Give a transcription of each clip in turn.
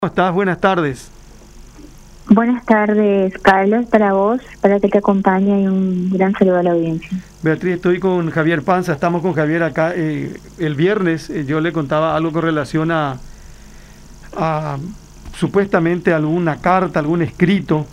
¿Cómo estás? Buenas tardes. Buenas tardes, Carlos, para vos, para que te acompañe y un gran saludo a la audiencia. Beatriz, estoy con Javier Panza, estamos con Javier acá. El viernes yo le contaba algo con relación a supuestamente alguna carta, algún escrito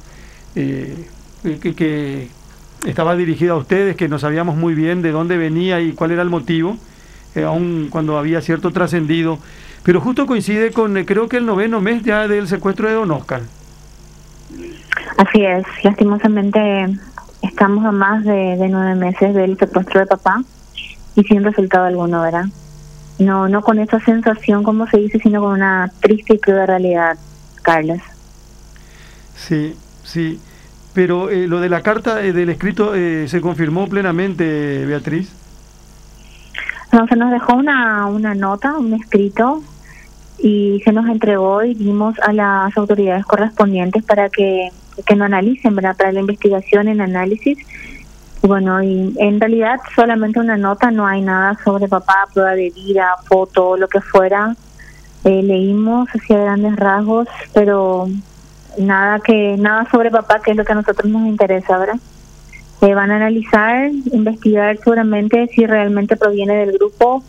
que estaba dirigido a ustedes, que no sabíamos muy bien de dónde venía y cuál era el motivo, aun cuando había cierto trascendido. Pero justo coincide con, creo que el 9º mes ya del secuestro de don Oscar. Así es, lastimosamente estamos a más de 9 meses del secuestro de papá y sin resultado alguno, ¿verdad? No con esa sensación, como se dice, sino con una triste y cruda realidad, Carlos. Sí, sí. Pero lo de la carta del escrito se confirmó plenamente, Beatriz. No, se nos dejó una nota, un escrito, y se nos entregó y dimos a las autoridades correspondientes para que lo analicen, ¿verdad? Para la investigación en análisis. Y bueno, y en realidad solamente una nota, no hay nada sobre papá, prueba de vida, foto, lo que fuera. Leímos hacia grandes rasgos, pero nada sobre papá, que es lo que a nosotros nos interesa, ¿verdad? Van a analizar, investigar seguramente si realmente proviene del grupo,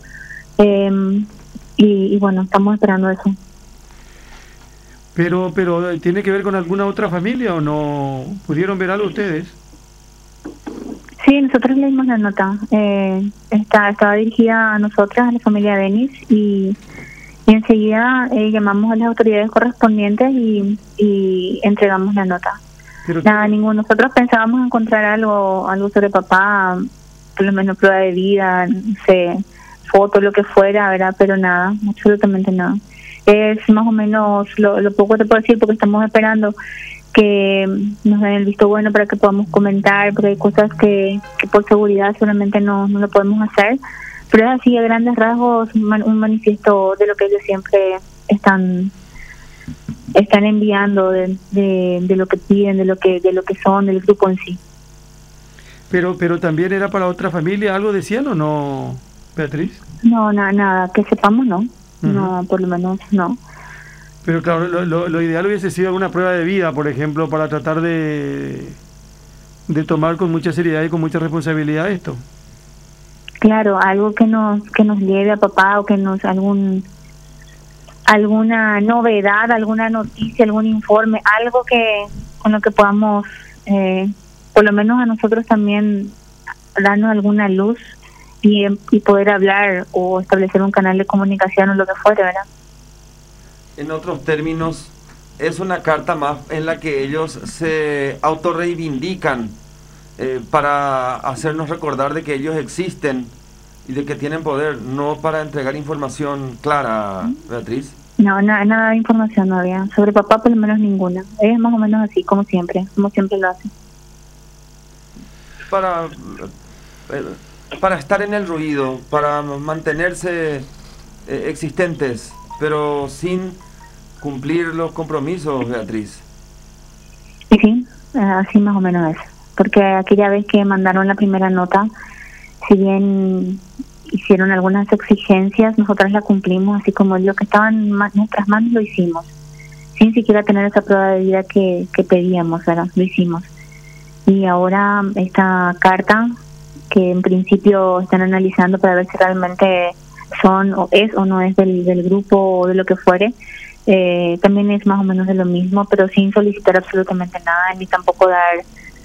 y bueno, estamos esperando eso. Pero ¿tiene que ver con alguna otra familia o no? ¿Pudieron ver algo ustedes? Sí, nosotros leímos la nota. Estaba dirigida a nosotras, a la familia Denis, y enseguida llamamos a las autoridades correspondientes y entregamos la nota. Pero Nada, ninguno. Nosotros pensábamos encontrar algo sobre papá, por lo menos prueba de vida, no sé, foto, lo que fuera, ¿verdad? Pero nada, absolutamente nada. Es más o menos lo poco que te puedo decir, porque estamos esperando que nos den el visto bueno para que podamos comentar, porque hay cosas que por seguridad solamente no lo podemos hacer. Pero es así, a grandes rasgos, un manifiesto de lo que ellos siempre están enviando, de lo que piden, de lo que son, del grupo en sí. pero también era para otra familia, ¿algo decían o no, Beatriz? No, nada, que sepamos no. No, por lo menos no. Pero claro, lo ideal hubiese sido alguna prueba de vida, por ejemplo, para tratar de tomar con mucha seriedad y con mucha responsabilidad esto. Claro, algo que nos lleve a papá, o que nos alguna novedad, alguna noticia, algún informe, algo que con lo que podamos, por lo menos a nosotros también, darnos alguna luz y poder hablar o establecer un canal de comunicación o lo que fuera, ¿verdad? En otros términos, es una carta más en la que ellos se autorreivindican para hacernos recordar de que ellos existen y de que tienen poder, no para entregar información clara, Beatriz. No, nada de información no había. Sobre papá por lo menos ninguna. Es más o menos así, como siempre lo hace. Para estar en el ruido, para mantenerse existentes, pero sin cumplir los compromisos, Beatriz. Y sí, así más o menos es. Porque aquella vez que mandaron la primera nota, si bien hicieron algunas exigencias, nosotras la cumplimos, así como lo que estaba en nuestras manos lo hicimos, sin siquiera tener esa prueba de vida que pedíamos, ¿verdad? Lo hicimos. Y ahora esta carta, que en principio están analizando para ver si realmente son o es o no es del grupo o de lo que fuere, también es más o menos de lo mismo, pero sin solicitar absolutamente nada, ni tampoco dar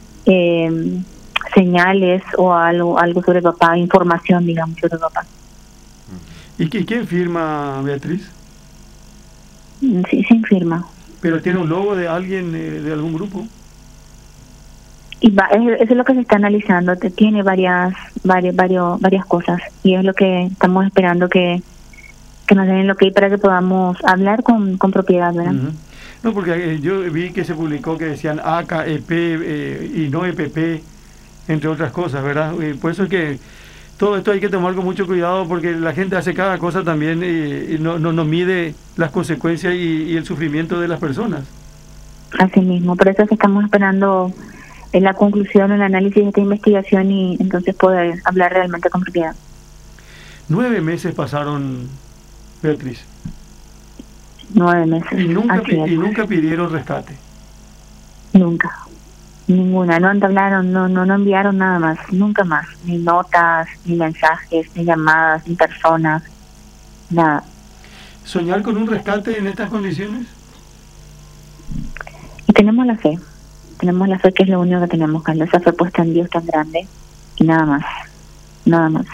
señales o algo sobre papá, información, digamos, sobre papá. ¿Y quién firma, Beatriz? Sí, sin firma. ¿Pero tiene un logo de alguien, de algún grupo? Y eso es lo que se está analizando. Tiene varias cosas, y es lo que estamos esperando que nos den el ok para que podamos hablar con propiedad, ¿verdad? No, porque yo vi que se publicó que decían ACA, EP y no EPP, entre otras cosas, ¿verdad? Por eso es que todo esto hay que tomar con mucho cuidado, porque la gente hace cada cosa también y no mide las consecuencias y el sufrimiento de las personas. Así mismo, por eso es que estamos esperando la conclusión, el análisis de esta investigación, y entonces poder hablar realmente con propiedad. 9 meses pasaron, Beatriz. 9 meses. Y nunca, Así es. y nunca pidieron rescate. Nunca. Ninguna. No hablaron, no enviaron nada más. Nunca más. Ni notas, ni mensajes, ni llamadas, ni personas. Nada. ¿Soñar con un rescate en estas condiciones? Y tenemos la fe. Tenemos la fe, que es lo único que tenemos, Carlos. Esa fe puesta en Dios tan grande. Y nada más. Nada más.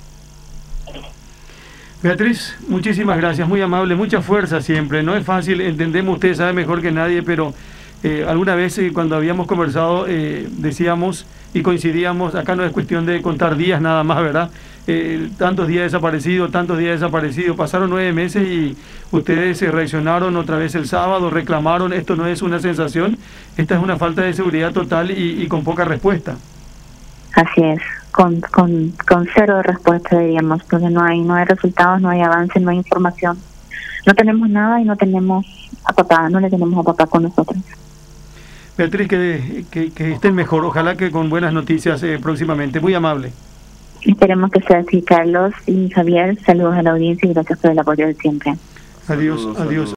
Beatriz, muchísimas gracias, muy amable, mucha fuerza siempre. No es fácil, entendemos, usted sabe mejor que nadie, pero alguna vez cuando habíamos conversado decíamos y coincidíamos, acá no es cuestión de contar días nada más, ¿verdad? Tantos días desaparecidos, pasaron 9 meses y ustedes reaccionaron otra vez el sábado, reclamaron. Esto no es una sensación, esta es una falta de seguridad total y con poca respuesta. Así es, con cero respuesta, diríamos, porque no hay resultados, no hay avance, no hay información. No tenemos nada y no tenemos a papá, no le tenemos a papá con nosotros. Beatriz, que estén mejor, ojalá que con buenas noticias próximamente. Muy amable. Esperemos que sea así, Carlos y Javier. Saludos a la audiencia y gracias por el apoyo de siempre. Adiós, Saludos, adiós. saludos.